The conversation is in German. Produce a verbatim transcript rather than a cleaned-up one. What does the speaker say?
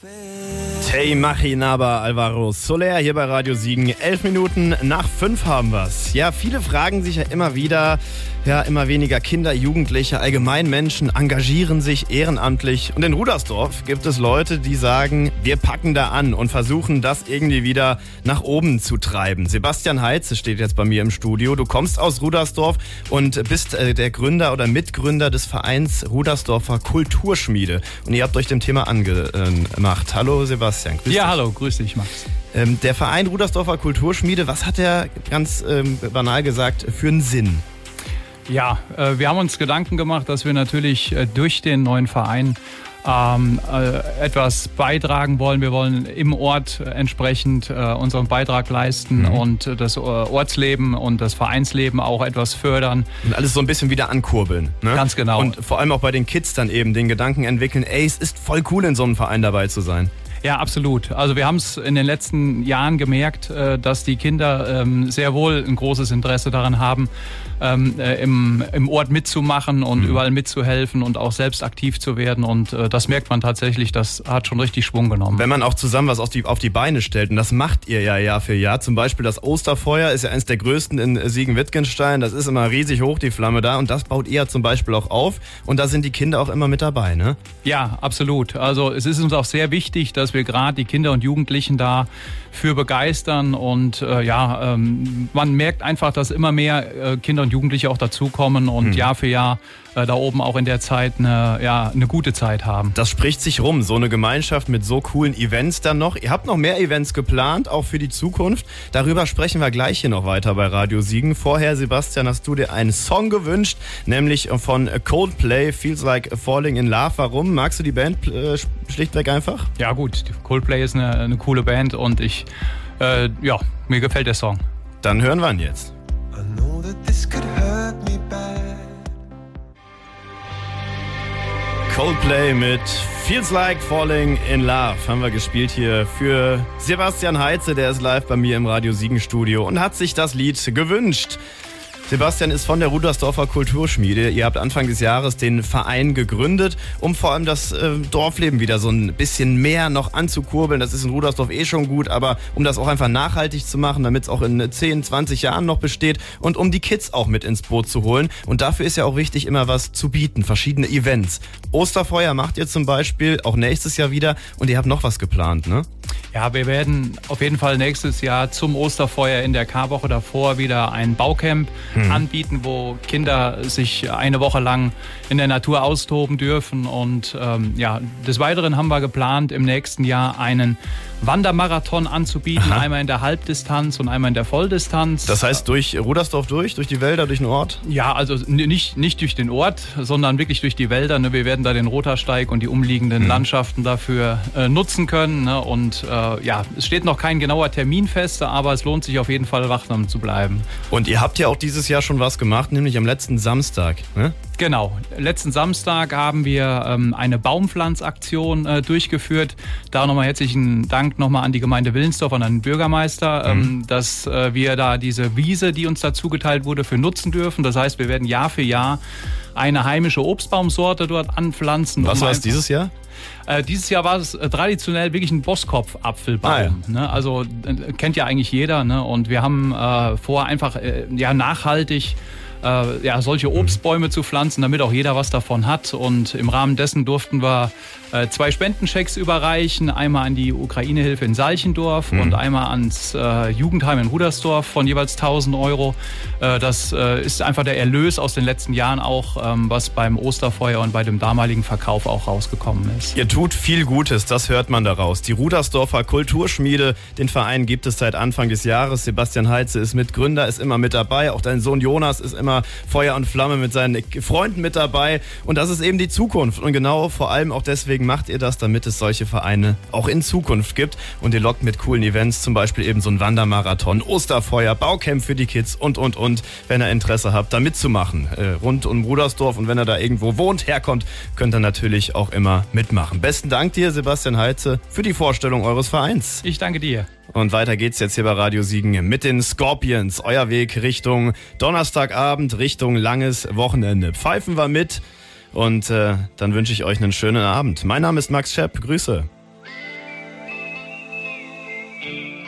Te Imaginaba, Alvaro Soler hier bei Radio Siegen. Elf Minuten nach fünf haben wir's. Ja, viele fragen sich ja immer wieder, ja, immer weniger Kinder, Jugendliche, allgemein Menschen engagieren sich ehrenamtlich. Und in Rudersdorf gibt es Leute, die sagen, wir packen da an und versuchen das irgendwie wieder nach oben zu treiben. Sebastian Heitze steht jetzt bei mir im Studio. Du kommst aus Rudersdorf und bist äh, der Gründer oder Mitgründer des Vereins Rudersdorfer Kulturschmiede. Und ihr habt euch dem Thema angemacht. Hallo Sebastian. Grüß ja, dich. Hallo, grüß dich, Max. Ähm, der Verein Rudersdorfer Kulturschmiede, was hat der ganz ähm, banal gesagt für einen Sinn? Ja, äh, wir haben uns Gedanken gemacht, dass wir natürlich äh, durch den neuen Verein ähm, äh, etwas beitragen wollen. Wir wollen im Ort entsprechend äh, unseren Beitrag leisten mhm. und äh, das äh, Ortsleben und das Vereinsleben auch etwas fördern. Und alles so ein bisschen wieder ankurbeln. Ne? Ganz genau. Und vor allem auch bei den Kids dann eben den Gedanken entwickeln, ey, es ist voll cool, in so einem Verein dabei zu sein. Ja, absolut. Also wir haben es in den letzten Jahren gemerkt, dass die Kinder sehr wohl ein großes Interesse daran haben, im, im Ort mitzumachen und mhm. überall mitzuhelfen und auch selbst aktiv zu werden. Und das merkt man tatsächlich, das hat schon richtig Schwung genommen. Wenn man auch zusammen was auf die, auf die Beine stellt, und das macht ihr ja Jahr für Jahr, zum Beispiel das Osterfeuer ist ja eines der größten in Siegen-Wittgenstein, das ist immer riesig hoch, die Flamme da, und das baut ihr zum Beispiel auch auf und da sind die Kinder auch immer mit dabei, ne? Ja, absolut. Also es ist uns auch sehr wichtig, dass wir gerade die Kinder und Jugendlichen da für begeistern und äh, ja, ähm, man merkt einfach, dass immer mehr äh, Kinder und Jugendliche auch dazukommen und hm. Jahr für Jahr äh, da oben auch in der Zeit eine, ja, eine gute Zeit haben. Das spricht sich rum, so eine Gemeinschaft mit so coolen Events dann noch. Ihr habt noch mehr Events geplant, auch für die Zukunft. Darüber sprechen wir gleich hier noch weiter bei Radio Siegen. Vorher, Sebastian, hast du dir einen Song gewünscht, nämlich von Coldplay, Feels Like Falling in Love. Warum? Magst du die Band äh, schlichtweg einfach? Ja gut, Coldplay ist eine, eine coole Band und ich, äh, ja, mir gefällt der Song. Dann hören wir ihn jetzt. I know that this could hurt me bad. Coldplay mit Feels Like Falling in Love haben wir gespielt hier für Sebastian Heitze, der ist live bei mir im Radio Siegen Studio und hat sich das Lied gewünscht. Sebastian ist von der Rudersdorfer Kulturschmiede. Ihr habt Anfang des Jahres den Verein gegründet, um vor allem das äh, Dorfleben wieder so ein bisschen mehr noch anzukurbeln. Das ist in Rudersdorf eh schon gut, aber um das auch einfach nachhaltig zu machen, damit es auch in zehn, zwanzig Jahren noch besteht und um die Kids auch mit ins Boot zu holen. Und dafür ist ja auch wichtig, immer was zu bieten, verschiedene Events. Osterfeuer macht ihr zum Beispiel auch nächstes Jahr wieder und ihr habt noch was geplant, ne? Ja, wir werden auf jeden Fall nächstes Jahr zum Osterfeuer in der Karwoche davor wieder ein Baucamp hm. anbieten, wo Kinder sich eine Woche lang in der Natur austoben dürfen. Und ähm, ja, des Weiteren haben wir geplant, im nächsten Jahr einen Wandermarathon anzubieten. Aha. Einmal in der Halbdistanz und einmal in der Volldistanz. Das heißt durch Rudersdorf durch, durch die Wälder, durch den Ort? Ja, also nicht, nicht durch den Ort, sondern wirklich durch die Wälder. Wir werden da den Rottersteig und die umliegenden hm. Landschaften dafür äh, nutzen können. Und äh, ja, es steht noch kein genauer Termin fest, aber es lohnt sich auf jeden Fall, wachsam zu bleiben. Und ihr habt ja auch dieses Jahr schon was gemacht, nämlich am letzten Samstag, ne? Genau. Letzten Samstag haben wir ähm, eine Baumpflanzaktion äh, durchgeführt. Da nochmal herzlichen Dank nochmal an die Gemeinde Willensdorf und an den Bürgermeister, mhm. ähm, dass äh, wir da diese Wiese, die uns da zugeteilt wurde, für nutzen dürfen. Das heißt, wir werden Jahr für Jahr eine heimische Obstbaumsorte dort anpflanzen. Was um war es dieses Jahr? Äh, dieses Jahr war es äh, traditionell wirklich ein Boskopf-Apfelbaum. Ah, ja. ne? Also äh, kennt ja eigentlich jeder. Ne? Und wir haben äh, vor, einfach äh, ja, nachhaltig äh, ja, solche Obstbäume zu pflanzen, damit auch jeder was davon hat. Und im Rahmen dessen durften wir äh, zwei Spendenchecks überreichen. Einmal an die Ukraine-Hilfe in Salchendorf mhm. und einmal ans äh, Jugendheim in Rudersdorf von jeweils tausend Euro. Äh, das äh, ist einfach der Erlös aus den letzten Jahren auch, ähm, was beim Osterfeuer und bei dem damaligen Verkauf auch rausgekommen ist. Ihr tut viel Gutes, das hört man daraus. Die Rudersdorfer Kulturschmiede, den Verein gibt es seit Anfang des Jahres. Sebastian Heitze ist Mitgründer, ist immer mit dabei. Auch dein Sohn Jonas ist immer Feuer und Flamme mit seinen Freunden mit dabei. Und das ist eben die Zukunft. Und genau vor allem auch deswegen macht ihr das, damit es solche Vereine auch in Zukunft gibt. Und ihr lockt mit coolen Events, zum Beispiel eben so ein Wandermarathon, Osterfeuer, Baucamp für die Kids und, und, und. Wenn ihr Interesse habt, da mitzumachen. Äh, rund um Rudersdorf. Und wenn er da irgendwo wohnt, herkommt, könnt ihr natürlich auch immer mitmachen. Besten Dank dir, Sebastian Heitze, für die Vorstellung eures Vereins. Ich danke dir. Und weiter geht's jetzt hier bei Radio Siegen mit den Scorpions. Euer Weg Richtung Donnerstagabend, Richtung langes Wochenende. Pfeifen wir mit und äh, dann wünsche ich euch einen schönen Abend. Mein Name ist Max Schepp. Grüße. Musik